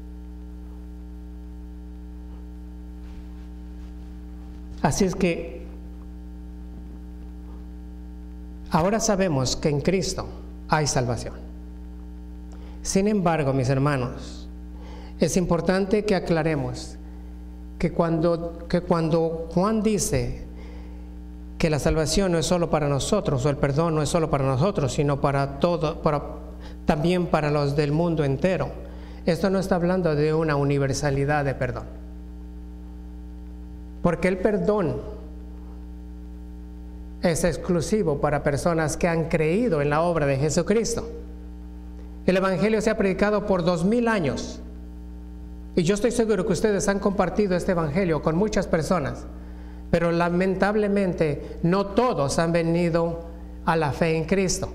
Así es que ahora sabemos que en Cristo hay salvación. Sin embargo, mis hermanos, es importante que aclaremos que cuando Juan dice que la salvación no es solo para nosotros, o el perdón no es solo para nosotros, sino para todo, también para los del mundo entero, esto no está hablando de una universalidad de perdón. Porque el perdón es exclusivo para personas que han creído en la obra de Jesucristo. El Evangelio se ha predicado por 2000 años. Y yo estoy seguro que ustedes han compartido este Evangelio con muchas personas. Pero lamentablemente no todos han venido a la fe en Cristo.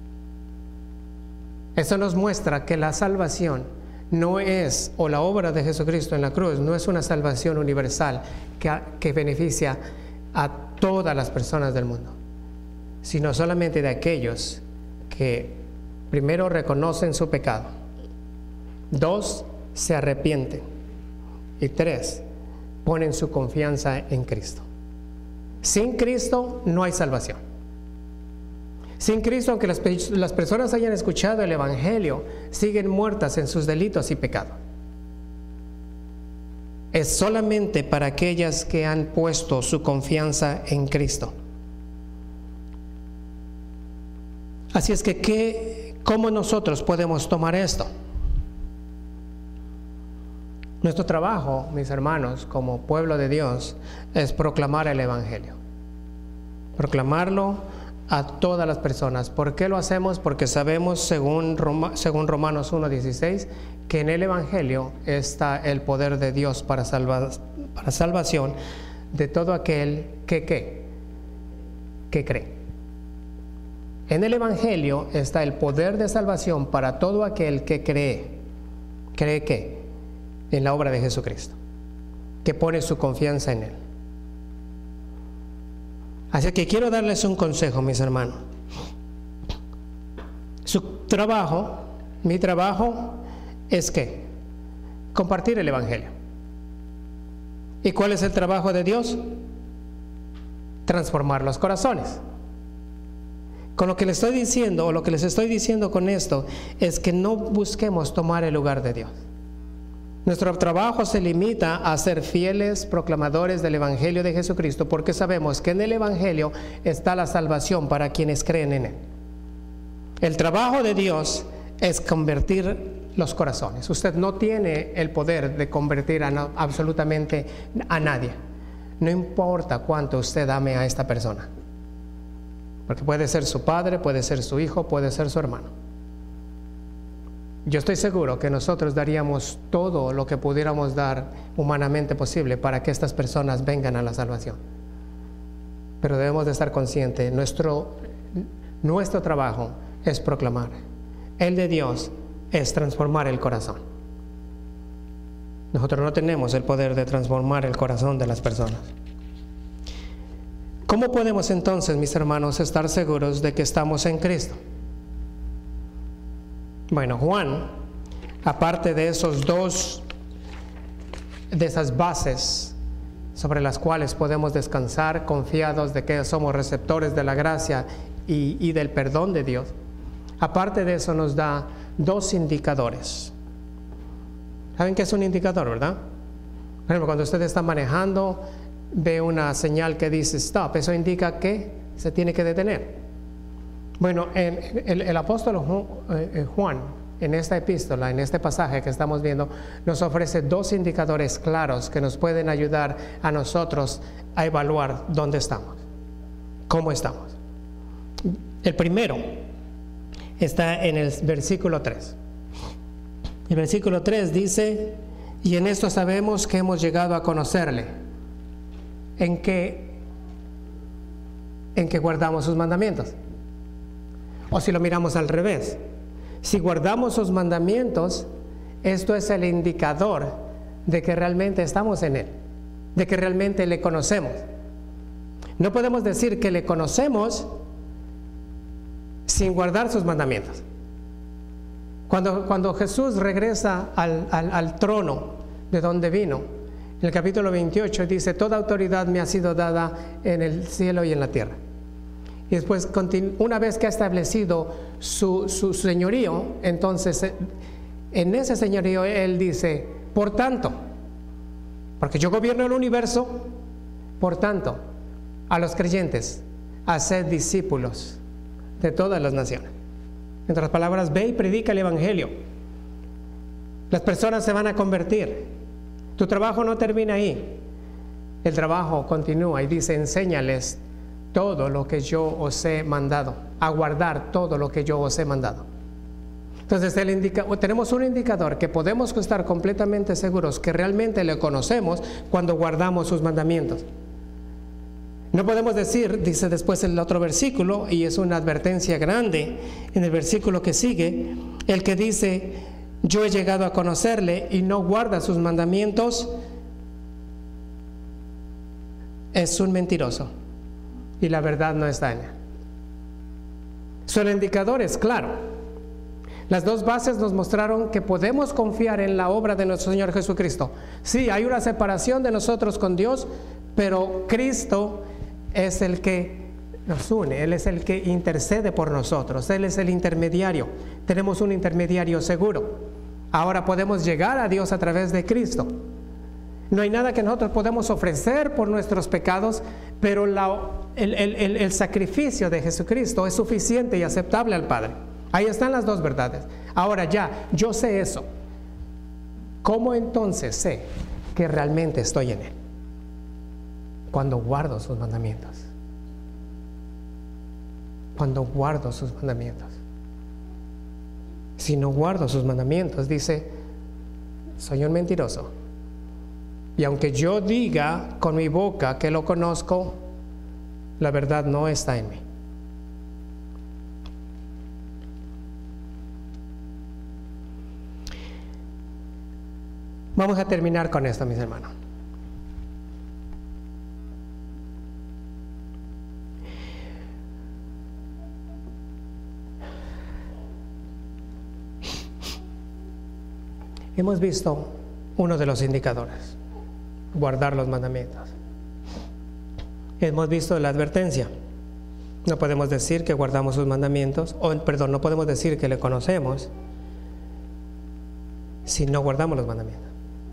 Eso nos muestra que la salvación no es, o la obra de Jesucristo en la cruz, no es una salvación universal que beneficia a todas las personas del mundo, sino solamente de aquellos que primero reconocen su pecado, 2, se arrepienten, y 3, ponen su confianza en Cristo. Sin Cristo no hay salvación. Sin Cristo, aunque las personas hayan escuchado el Evangelio, siguen muertas en sus delitos y pecados. Es solamente para aquellas que han puesto su confianza en Cristo. Así es que, ¿cómo nosotros podemos tomar esto? Nuestro trabajo, mis hermanos, como pueblo de Dios, es proclamar el Evangelio. Proclamarlo a todas las personas. ¿Por qué lo hacemos? Porque sabemos, según Romanos 1:16, que en el Evangelio está el poder de Dios para salvación de todo aquel que cree. En el Evangelio está el poder de salvación para todo aquel que cree. ¿Cree qué? En la obra de Jesucristo, que pone su confianza en Él. Así que quiero darles un consejo, mis hermanos. Mi trabajo es ¿qué? Compartir el Evangelio. ¿Y cuál es el trabajo de Dios? transformar los corazones. Con lo que les estoy diciendo, o lo que les estoy diciendo con esto, es que no busquemos tomar el lugar de Dios. Nuestro trabajo se limita a ser fieles proclamadores del Evangelio de Jesucristo, porque sabemos que en el Evangelio está la salvación para quienes creen en Él. El trabajo de Dios es convertir los corazones. Usted no tiene el poder de convertir absolutamente a nadie. No importa cuánto usted ame a esta persona, porque puede ser su padre, puede ser su hijo, puede ser su hermano. Yo estoy seguro que nosotros daríamos todo lo que pudiéramos dar humanamente posible para que estas personas vengan a la salvación. Pero debemos de estar conscientes, nuestro trabajo es proclamar. El de Dios es transformar el corazón. Nosotros no tenemos el poder de transformar el corazón de las personas. ¿Cómo podemos entonces, mis hermanos, estar seguros de que estamos en Cristo? Bueno, Juan, aparte de esas bases sobre las cuales podemos descansar confiados de que somos receptores de la gracia y del perdón de Dios, aparte de eso nos da 2 indicadores. ¿Saben qué es un indicador, verdad? Por ejemplo, cuando usted está manejando, ve una señal que dice stop, eso indica que se tiene que detener. Bueno, el apóstol Juan, en esta epístola, en este pasaje que estamos viendo, nos ofrece 2 indicadores claros que nos pueden ayudar a nosotros a evaluar dónde estamos, cómo estamos. El primero está en el versículo 3. El versículo 3 dice: y en esto sabemos que hemos llegado a conocerle, en que guardamos sus mandamientos. O si lo miramos al revés, si guardamos sus mandamientos, esto es el indicador de que realmente estamos en Él, de que realmente le conocemos. No podemos decir que le conocemos sin guardar sus mandamientos. Cuando Jesús regresa al trono de donde vino, en el capítulo 28 dice: toda autoridad me ha sido dada en el cielo y en la tierra. Y después, una vez que ha establecido su señorío, entonces en ese señorío Él dice: por tanto, porque yo gobierno el universo, por tanto, a los creyentes, haced discípulos de todas las naciones. En otras palabras, ve y predica el Evangelio. Las personas se van a convertir. Tu trabajo no termina ahí. El trabajo continúa y dice: enséñales todo lo que yo os he mandado, a guardar todo lo que yo os he mandado. Entonces tenemos un indicador que podemos estar completamente seguros que realmente le conocemos cuando guardamos sus mandamientos. No podemos decir, dice después el otro versículo, y es una advertencia grande en el versículo que sigue, el que dice: yo he llegado a conocerle, y no guarda sus mandamientos, es un mentiroso y la verdad no está en él. Son indicadores, claro. Las 2 bases nos mostraron que podemos confiar en la obra de nuestro Señor Jesucristo. Sí, hay una separación de nosotros con Dios, pero Cristo es el que nos une. Él es el que intercede por nosotros. Él es el intermediario. Tenemos un intermediario seguro. Ahora podemos llegar a Dios a través de Cristo. No hay nada que nosotros podemos ofrecer por nuestros pecados, pero el sacrificio de Jesucristo es suficiente y aceptable al Padre. Ahí están las 2 verdades. Ahora ya, yo sé eso. ¿Cómo entonces sé que realmente estoy en Él? Cuando guardo sus mandamientos. Cuando guardo sus mandamientos. Si no guardo sus mandamientos, dice: soy un mentiroso. Y aunque yo diga con mi boca que lo conozco, la verdad no está en mí. Vamos a terminar con esto, mis hermanos. Hemos visto uno de los indicadores: guardar los mandamientos. hemos visto la advertencia. No podemos decir que guardamos sus mandamientos, no podemos decir que le conocemos si no guardamos los mandamientos.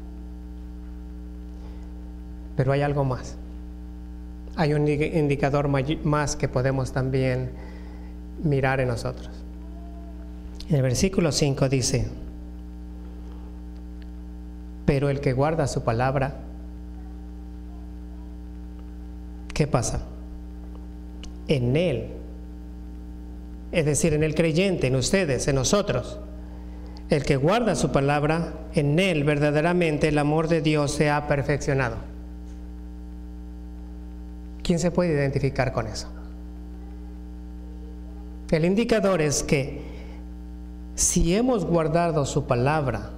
Pero hay algo más. Hay un indicador más que podemos también mirar en nosotros. En el versículo 5 dice: pero el que guarda su palabra, ¿qué pasa? En él, es decir, en el creyente, en ustedes, en nosotros, el que guarda su palabra, en él verdaderamente el amor de Dios se ha perfeccionado. ¿Quién se puede identificar con eso? El indicador es que si hemos guardado su palabra,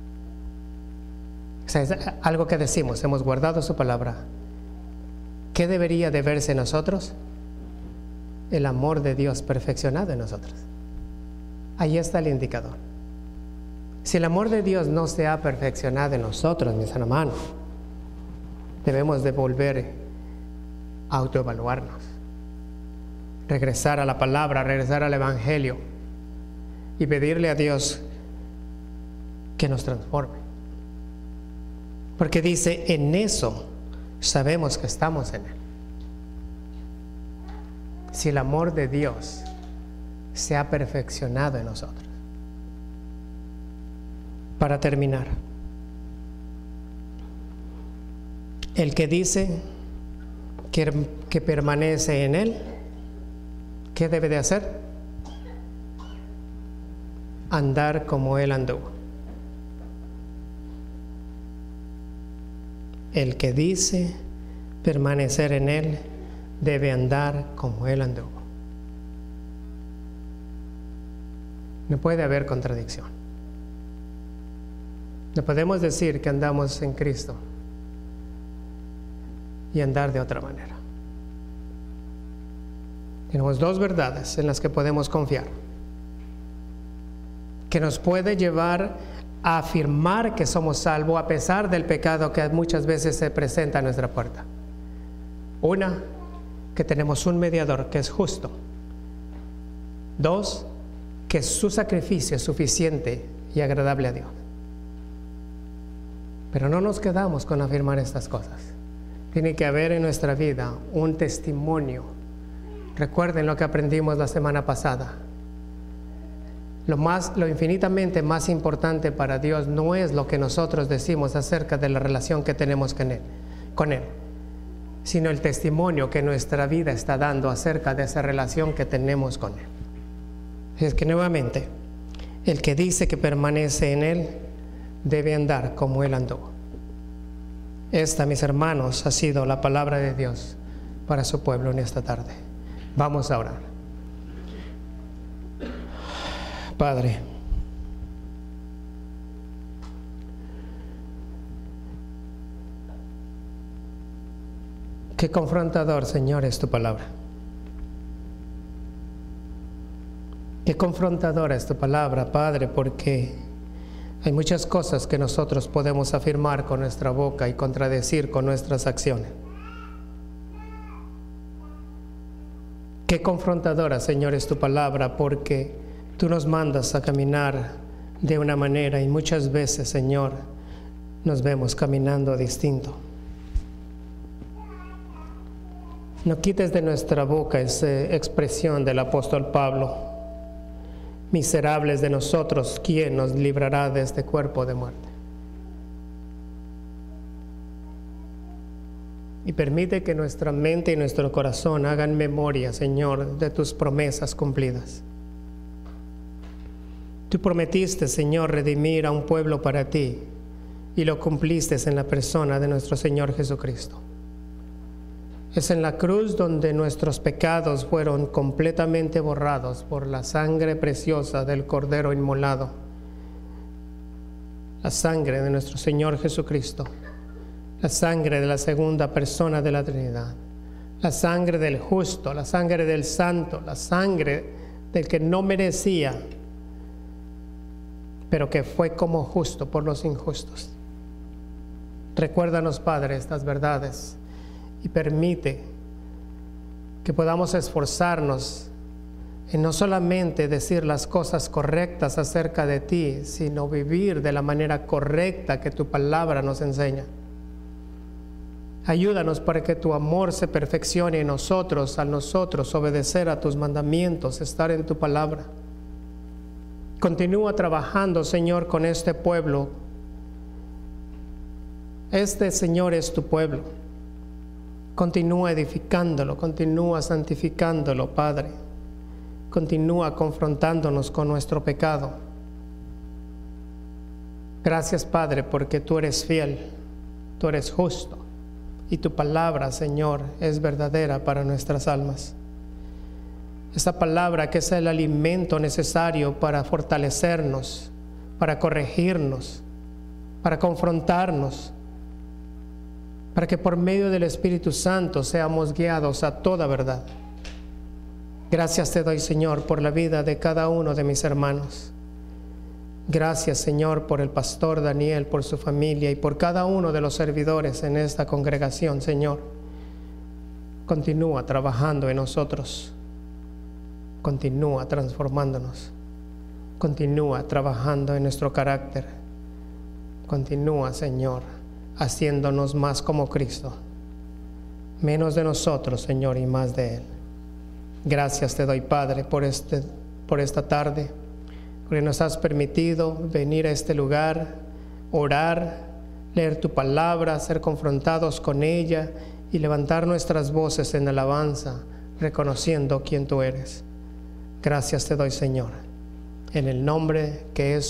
o sea, es algo que decimos, hemos guardado su palabra, ¿qué debería de verse en nosotros? El amor de Dios perfeccionado en nosotros. Ahí está el indicador. Si el amor de Dios no se ha perfeccionado en nosotros, mis hermanos, debemos de volver a autoevaluarnos, regresar a la palabra, regresar al Evangelio y pedirle a Dios que nos transforme. Porque dice, en eso sabemos que estamos en Él. Si el amor de Dios se ha perfeccionado en nosotros. Para terminar, el que dice que permanece en Él, ¿qué debe de hacer? Andar como Él anduvo. El que dice permanecer en Él debe andar como Él anduvo. No puede haber contradicción. No podemos decir que andamos en Cristo y andar de otra manera. Tenemos dos verdades en las que podemos confiar, que nos puede llevar a afirmar que somos salvos a pesar del pecado que muchas veces se presenta a nuestra puerta. Una, que tenemos un mediador que es justo. Dos, que su sacrificio es suficiente y agradable a Dios. Pero no nos quedamos con afirmar estas cosas. Tiene que haber en nuestra vida un testimonio. Recuerden lo que aprendimos la semana pasada. Lo infinitamente más importante para Dios no es lo que nosotros decimos acerca de la relación que tenemos con Él, sino el testimonio que nuestra vida está dando acerca de esa relación que tenemos con Él. Es que nuevamente, el que dice que permanece en Él debe andar como Él andó. Esta, mis hermanos, ha sido la palabra de Dios para su pueblo en esta tarde. Vamos a orar. Padre, qué confrontador, Señor, es tu palabra. Qué confrontadora es tu palabra, Padre, porque hay muchas cosas que nosotros podemos afirmar con nuestra boca y contradecir con nuestras acciones. Qué confrontadora, Señor, es tu palabra, porque tú nos mandas a caminar de una manera y muchas veces, Señor, nos vemos caminando distinto. No quites de nuestra boca esa expresión del apóstol Pablo: miserables de nosotros, ¿quién nos librará de este cuerpo de muerte? Y permite que nuestra mente y nuestro corazón hagan memoria, Señor, de tus promesas cumplidas. Tú prometiste, Señor, redimir a un pueblo para ti, y lo cumpliste en la persona de nuestro Señor Jesucristo. Es en la cruz donde nuestros pecados fueron completamente borrados por la sangre preciosa del Cordero inmolado, la sangre de nuestro Señor Jesucristo, la sangre de la segunda persona de la Trinidad, la sangre del justo, la sangre del santo, la sangre del que no merecía, pero que fue como justo por los injustos. Recuérdanos, Padre, estas verdades y permite que podamos esforzarnos en no solamente decir las cosas correctas acerca de ti, sino vivir de la manera correcta que tu palabra nos enseña. Ayúdanos para que tu amor se perfeccione en nosotros, al nosotros obedecer a tus mandamientos, estar en tu palabra. Continúa trabajando, Señor, con este pueblo. Este, Señor, es tu pueblo. Continúa edificándolo, continúa santificándolo, Padre. Continúa confrontándonos con nuestro pecado. Gracias, Padre, porque tú eres fiel, tú eres justo, y tu palabra, Señor, es verdadera para nuestras almas. Esta palabra que es el alimento necesario para fortalecernos, para corregirnos, para confrontarnos, para que por medio del Espíritu Santo seamos guiados a toda verdad. Gracias te doy, Señor, por la vida de cada uno de mis hermanos. Gracias, Señor, por el pastor Daniel, por su familia y por cada uno de los servidores en esta congregación, Señor. Continúa trabajando en nosotros. Continúa transformándonos. Continúa trabajando en nuestro carácter. Continúa, Señor, haciéndonos más como Cristo. Menos de nosotros, Señor, y más de Él. Gracias te doy, Padre, por esta tarde, porque nos has permitido venir a este lugar, orar, leer tu palabra, ser confrontados con ella y levantar nuestras voces en alabanza, reconociendo quién tú eres. Gracias te doy, Señor, en el nombre que es